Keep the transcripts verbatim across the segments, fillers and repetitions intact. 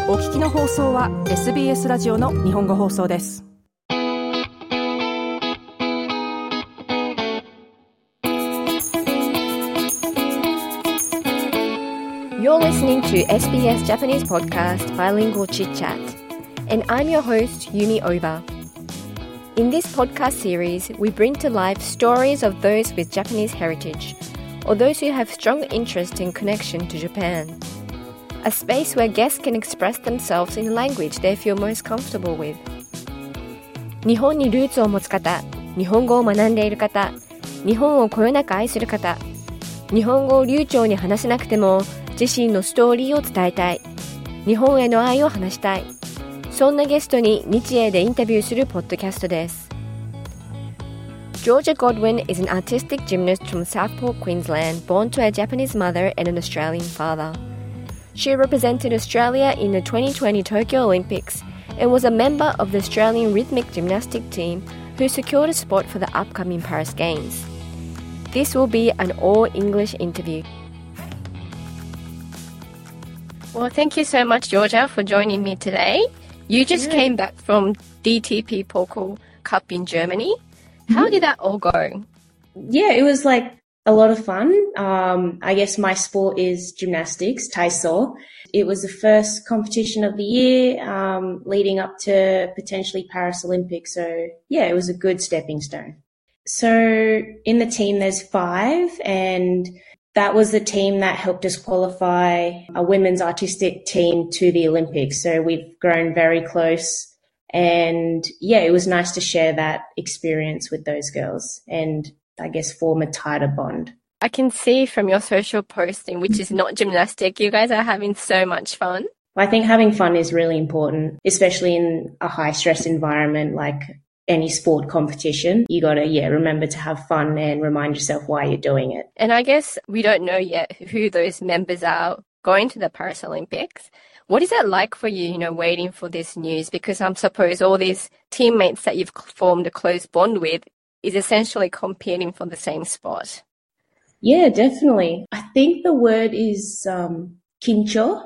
お聞きの放送は エスビーエス ラジオの日本語放送です。 You're listening to エスビーエス Japanese podcast Bilingual Chit Chat, and I'm your host, Yumi Oba. In this podcast series, we bring to life stories of those with Japanese heritage, or those who have strong interest in connection to Japan. A space where guests can express themselves in a language they feel most comfortable with. 日本にルーツを持つ方、日本語を学んでいる方、日本をこよなく愛する方、日本語を流暢に話せなくても自身のストーリーを伝えたい、日本への愛を話したい、そんなゲストに日英でインタビューするポッドキャストです。Georgia Godwin is an artistic gymnast from Southport, Queensland, born to a Japanese mother and an Australian father. She represented Australia in the twenty twenty Tokyo Olympics and was a member of the Australian rhythmic gymnastic team who secured a spot for the upcoming Paris Games. This will be an all-English interview. Well, thank you so much, Georgia, for joining me today. You just yeah. came back from D T P Pokal Cup in Germany. How mm-hmm. did that all go? Yeah, it was like a lot of fun. Um, I guess my sport is gymnastics, Taiso. It was the first competition of the year, um, leading up to potentially Paris Olympics. So yeah, it was a good stepping stone. So in the team, there's five, and that was the team that helped us qualify a women's artistic team to the Olympics. So we've grown very close, and yeah, it was nice to share that experience with those girls and I guess form a tighter bond. I can see from your social posting, which is not gymnastic, you guys are having so much fun. I think having fun is really important, especially in a high stress environment like any sport competition. You got to, yeah, remember to have fun and remind yourself why you're doing it. And I guess we don't know yet who those members are going to the Paris Olympics. What is that like for you, you know, waiting for this news? Because I suppose all these teammates that you've formed a close bond with is essentially competing for the same spot. Yeah, definitely. I think the word is um, kincho.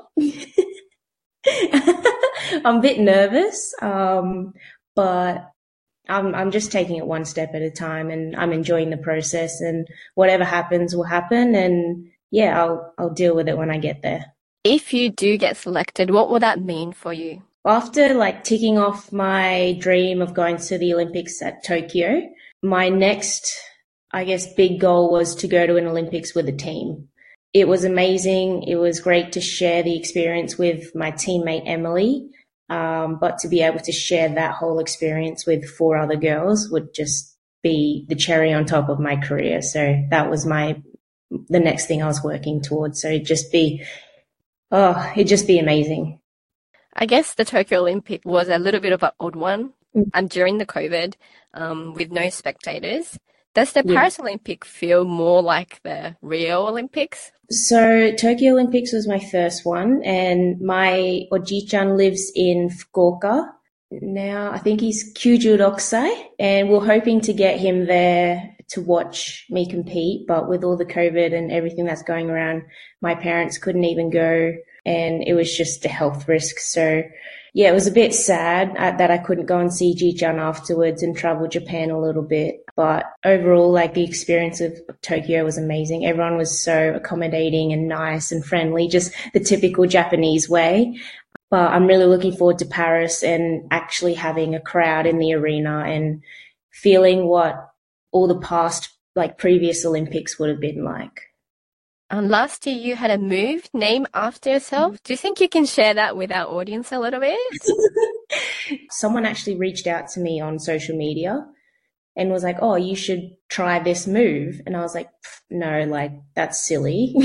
I'm a bit nervous, um, but I'm, I'm just taking it one step at a time, and I'm enjoying the process, and whatever happens will happen. And yeah, I'll, I'll deal with it when I get there. If you do get selected, what will that mean for you? After like ticking off my dream of going to the Olympics at Tokyo, my next, I guess, big goal was to go to an Olympics with a team. It was amazing. It was great to share the experience with my teammate, Emily. Um, but to be able to share that whole experience with four other girls would just be the cherry on top of my career. So that was my, the next thing I was working towards. So it'd just be, oh, it'd just be amazing. I guess the Tokyo Olympic was a little bit of an odd one. And during the COVID, um, with no spectators, does the yeah. Paris Olympic feel more like the Rio Olympics? So Tokyo Olympics was my first one, and my Oji-chan lives in Fukuoka. Now I think he's Kyuju Rokusai, and we're hoping to get him there to watch me compete. But with all the COVID and everything that's going around, my parents couldn't even go, and it was just a health risk. So yeah, it was a bit sad that I couldn't go and see Ji-chan afterwards and travel Japan a little bit. But overall, like the experience of Tokyo was amazing. Everyone was so accommodating and nice and friendly, just the typical Japanese way. But I'm really looking forward to Paris and actually having a crowd in the arena and feeling what all the past, like previous Olympics would have been like. And last year you had a move named after yourself. Do you think you can share that with our audience a little bit? Someone actually reached out to me on social media and was like, oh, you should try this move. And I was like, no, like that's silly.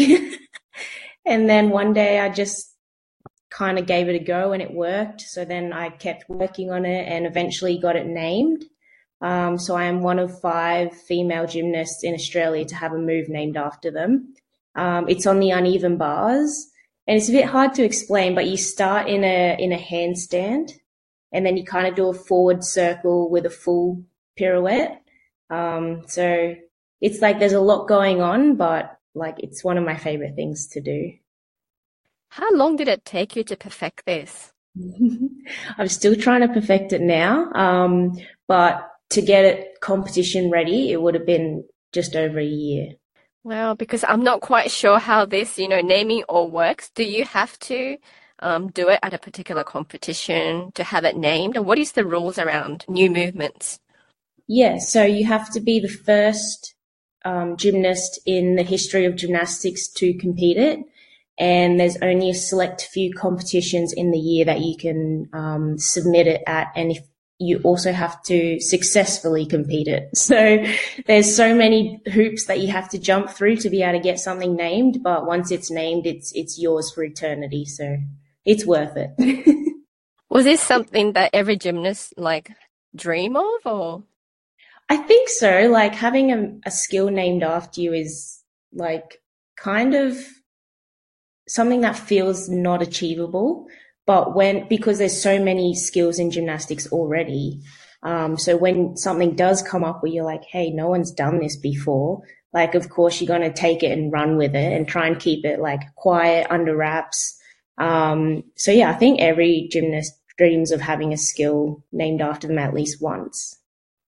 And then one day I just kind of gave it a go and it worked. So then I kept working on it and eventually got it named. Um, so I am one of five female gymnasts in Australia to have a move named after them. Um, it's on the uneven bars, and it's a bit hard to explain, but you start in a, in a handstand, and then you kind of do a forward circle with a full pirouette. Um, so it's like there's a lot going on, but like it's one of my favorite things to do. How long did it take you to perfect this? I'm still trying to perfect it now, um, but to get it competition ready, it would have been just over a year. Well, because I'm not quite sure how this, you know, naming all works. Do you have to um, do it at a particular competition to have it named? And what is the rules around new movements? Yeah, so you have to be the first um, gymnast in the history of gymnastics to compete it. And there's only a select few competitions in the year that you can um, submit it at. And if you also have to successfully compete it. So there's so many hoops that you have to jump through to be able to get something named. But once it's named, it's it's yours for eternity. So it's worth it. Was this something that every gymnast like dream of, or? I think so. Like having a, a skill named after you is like kind of something that feels not achievable. But when, because there's so many skills in gymnastics already. Um, so when something does come up where you're like, hey, no one's done this before, like, of course, you're going to take it and run with it and try and keep it like quiet, under wraps. Um, so yeah, I think every gymnast dreams of having a skill named after them at least once.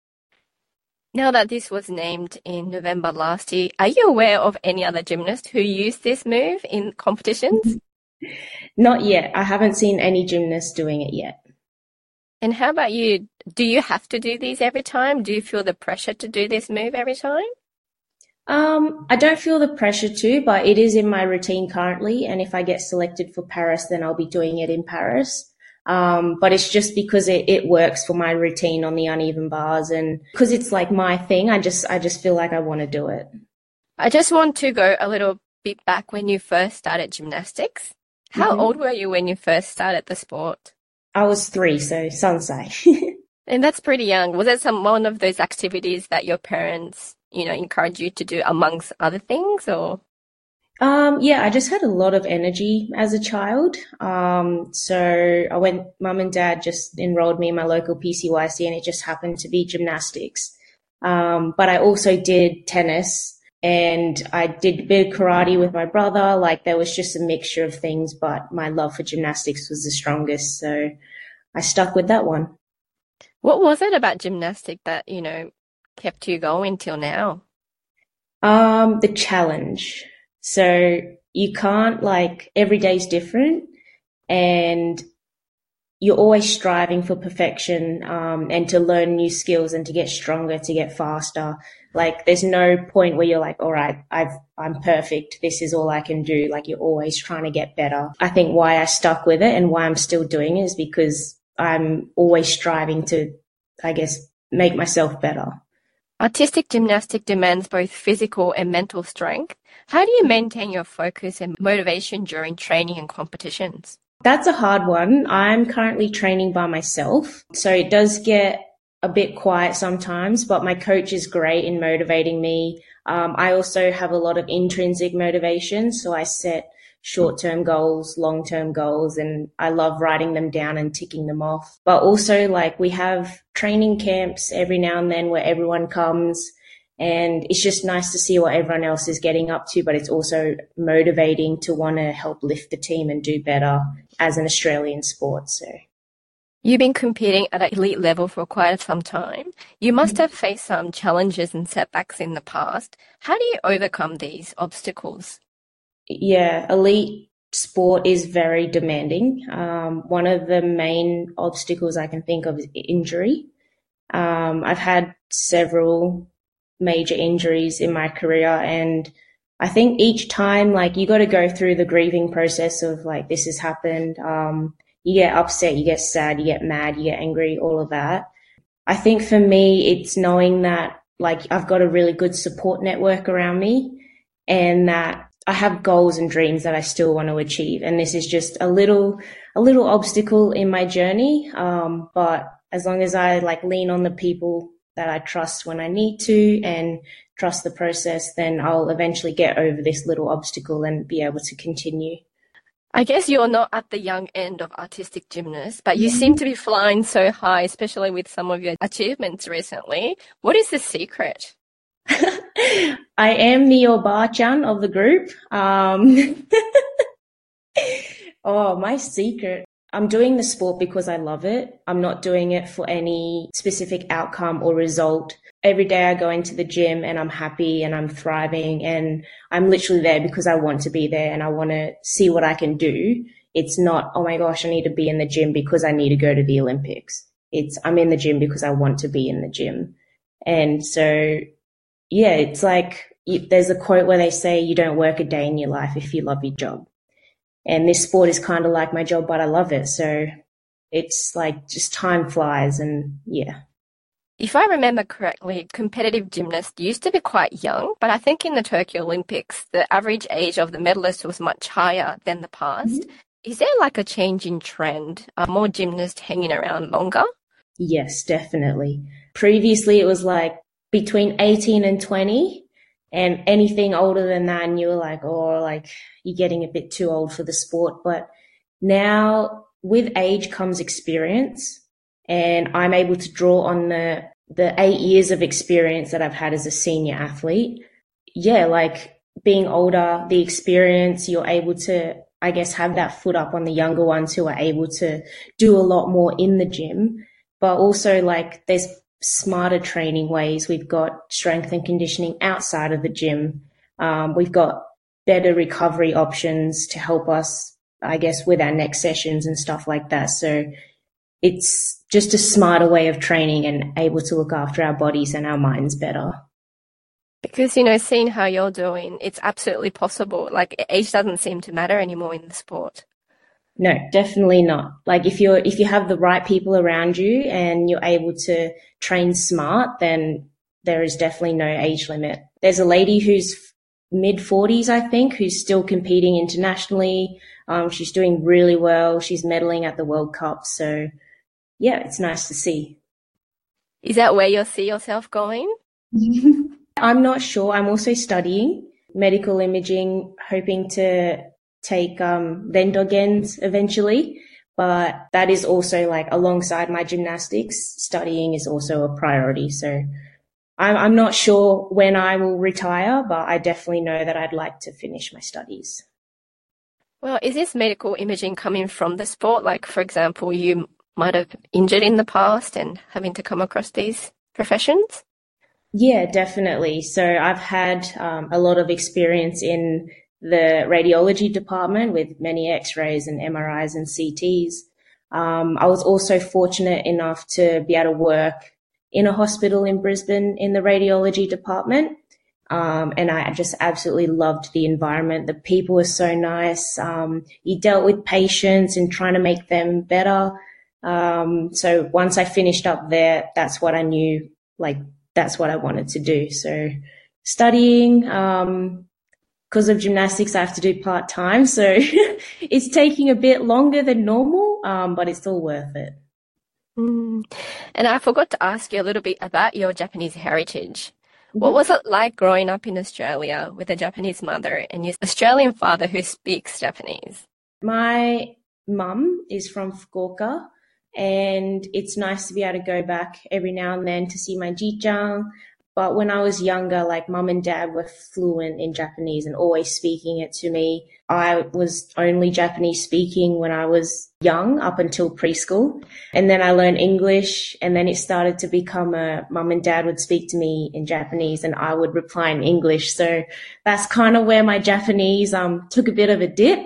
Now that this was named in November last year, are you aware of any other gymnast who used this move in competitions? Not yet. I haven't seen any gymnasts doing it yet. And how about you? Do you have to do these every time? Do you feel the pressure to do this move every time? Um, I don't feel the pressure to, but it is in my routine currently. And if I get selected for Paris, then I'll be doing it in Paris. Um, but it's just because it, it works for my routine on the uneven bars, and because it's like my thing, I just, I just feel like I want to do it. I just want to go a little bit back when you first started gymnastics. How Mm-hmm. old were you when you first started the sport? I was three, so Sansai. And that's pretty young. Was it some one of those activities that your parents, you know, encouraged you to do amongst other things, or? Um, yeah, I just had a lot of energy as a child. Um, so I went, mum and dad just enrolled me in my local P C Y C, and it just happened to be gymnastics. Um, but I also did tennis, and I did a bit of karate with my brother. Like there was just a mixture of things, but my love for gymnastics was the strongest. So I stuck with that one. What was it about gymnastic that, you know, kept you going till now? Um, the challenge. So you can't, like, every day's different, and you're always striving for perfection, um, and to learn new skills and to get stronger, to get faster. Like there's no point where you're like, all right, I've, I'm perfect. This is all I can do. Like you're always trying to get better. I think why I stuck with it and why I'm still doing it is because I'm always striving to, I guess, make myself better. Artistic gymnastic demands both physical and mental strength. How do you maintain your focus and motivation during training and competitions? That's a hard one. I'm currently training by myself, so it does get a bit quiet sometimes, but my coach is great in motivating me. Um, I also have a lot of intrinsic motivation, so I set short-term goals, long-term goals, and I love writing them down and ticking them off. But also, like, we have training camps every now and then where everyone comes, and it's just nice to see what everyone else is getting up to, but it's also motivating to want to help lift the team and do better as an Australian sport. So you've been competing at an elite level for quite some time. You must have faced some challenges and setbacks in the past. How do you overcome these obstacles? Yeah, elite sport is very demanding. Um, one of the main obstacles I can think of is injury. Um, I've had several major injuries in my career, and I think each time, like, you got to go through the grieving process of like, this has happened. Um, you get upset, you get sad, you get mad, you get angry, all of that. I think for me, it's knowing that like I've got a really good support network around me, and that I have goals and dreams that I still want to achieve. And this is just a little, a little obstacle in my journey. Um, but as long as I like lean on the people that I trust when I need to and trust the process, then I'll eventually get over this little obstacle and be able to continue. I guess you're not at the young end of artistic gymnasts, but you seem to be flying so high, especially with some of your achievements recently. What is the secret? I am the Oba-chan of the group. Um, Oh, my secret. I'm doing the sport because I love it. I'm not doing it for any specific outcome or result. Every day I go into the gym and I'm happy and I'm thriving and I'm literally there because I want to be there and I want to see what I can do. It's not, oh my gosh, I need to be in the gym because I need to go to the Olympics. It's, I'm in the gym because I want to be in the gym. And so, yeah, it's like, there's a quote where they say you don't work a day in your life if you love your job. And this sport is kind of like my job, but I love it. So it's like just time flies and yeah. If I remember correctly, competitive gymnasts used to be quite young, but I think in the Tokyo Olympics, the average age of the medalists was much higher than the past. Mm-hmm. Is there like a change in trend? Are more gymnasts hanging around longer? Yes, definitely. Previously, it was like between eighteen and twenty. And anything older than that, and you were like, oh, like you're getting a bit too old for the sport. But now with age comes experience, and I'm able to draw on the, the eight years of experience that I've had as a senior athlete. Yeah, like being older, the experience, you're able to, I guess, have that foot up on the younger ones who are able to do a lot more in the gym. But also like there's smarter training ways. We've got strength and conditioning outside of the gym. Um, we've got better recovery options to help us, I guess, with our next sessions and stuff like that. So it's just a smarter way of training and able to look after our bodies and our minds better. Because, you know, seeing how you're doing, it's absolutely possible. Like age doesn't seem to matter anymore in the sport. No, definitely not. Like if you're, if you have the right people around you and you're able to train smart, then there is definitely no age limit. There's a lady who's mid forties, I think, who's still competing internationally. Um, she's doing really well. She's medaling at the World Cup. So yeah, it's nice to see. Is that where you'll see yourself going? I'm not sure. I'm also studying medical imaging, hoping to take um Rendogens eventually, but that is also like alongside my gymnastics. Studying is also a priority. So I'm, I'm not sure when I will retire, but I definitely know that I'd like to finish my studies. Well, is this medical imaging coming from the sport? Like, for example, you might have injured in the past and having to come across these professions? Yeah, definitely. So I've had um, a lot of experience in the radiology department with many x-rays and M R Is and C Ts. Um, I was also fortunate enough to be able to work in a hospital in Brisbane in the radiology department. Um, and I just absolutely loved the environment. The people were so nice. Um, you dealt with patients and trying to make them better. Um, so once I finished up there, that's what I knew, like, that's what I wanted to do. So studying, um, because of gymnastics, I have to do part-time, so it's taking a bit longer than normal, um, but it's all worth it. Mm. And I forgot to ask you a little bit about your Japanese heritage. Mm-hmm. What was it like growing up in Australia with a Japanese mother and your Australian father who speaks Japanese? My mum is from Fukuoka, and it's nice to be able to go back every now and then to see my Jichan. But when I was younger, like mum and dad were fluent in Japanese and always speaking it to me. I was only Japanese speaking when I was young, up until preschool. And then I learned English, and then it started to become a mum and dad would speak to me in Japanese and I would reply in English. So that's kind of where my Japanese um took a bit of a dip.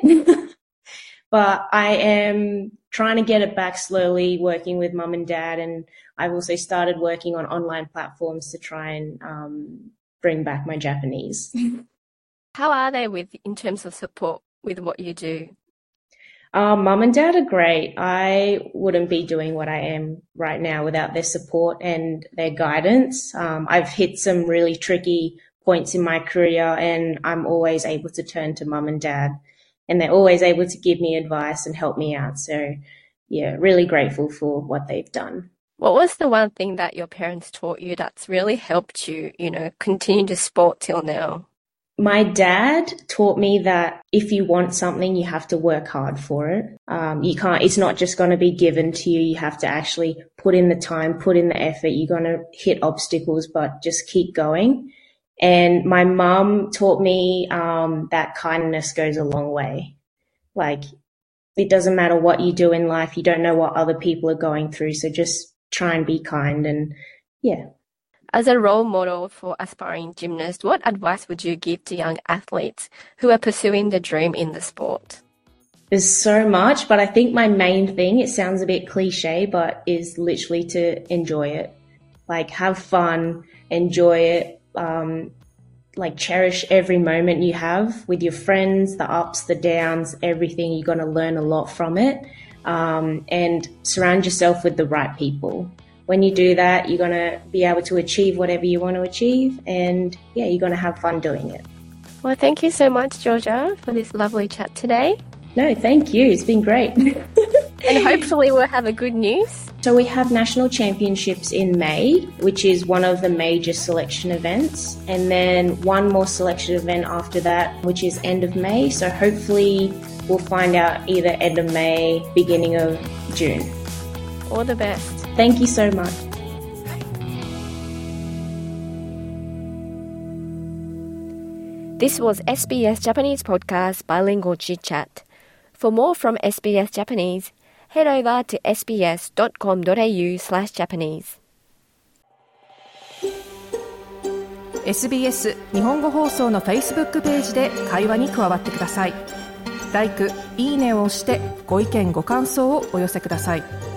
But I am trying to get it back slowly, working with mum and dad, and I've also started working on online platforms to try and um, bring back my Japanese. How are they with in terms of support with what you do? Um, mum and dad are great. I wouldn't be doing what I am right now without their support and their guidance. Um, I've hit some really tricky points in my career, and I'm always able to turn to mum and dad. And they're always able to give me advice and help me out. So, yeah, really grateful for what they've done. What was the one thing that your parents taught you that's really helped you, you know, continue to sport till now? My dad taught me that if you want something, you have to work hard for it. Um, you can't, it's not just going to be given to you. You have to actually put in the time, put in the effort. You're going to hit obstacles, but just keep going. And my mum taught me um, that kindness goes a long way. Like, it doesn't matter what you do in life. You don't know what other people are going through. So just try and be kind and yeah. As a role model for aspiring gymnasts, what advice would you give to young athletes who are pursuing the dream in the sport? There's so much, but I think my main thing, it sounds a bit cliche, but is literally to enjoy it. Like have fun, enjoy it, um, like cherish every moment you have with your friends, the ups, the downs, everything. You're going to learn a lot from it, um, and surround yourself with the right people. When you do that, you're going to be able to achieve whatever you want to achieve, and yeah, you're going to have fun doing it. Well, thank you so much, Georgia, for this lovely chat today. No, thank you. It's been great. And hopefully we'll have a good news. So we have national championships in May, which is one of the major selection events, and then one more selection event after that, which is end of May. So hopefully we'll find out either end of May, beginning of June. All the best. Thank you so much. This was S B S Japanese Podcast Bilingual Chit Chat. For more from S B S Japanese, head over to sbs.com.au slash Japanese. エスビーエス 日本語放送の Facebook ページで会話に加わってください。ライク、いいねを押してご意見ご感想をお寄せください。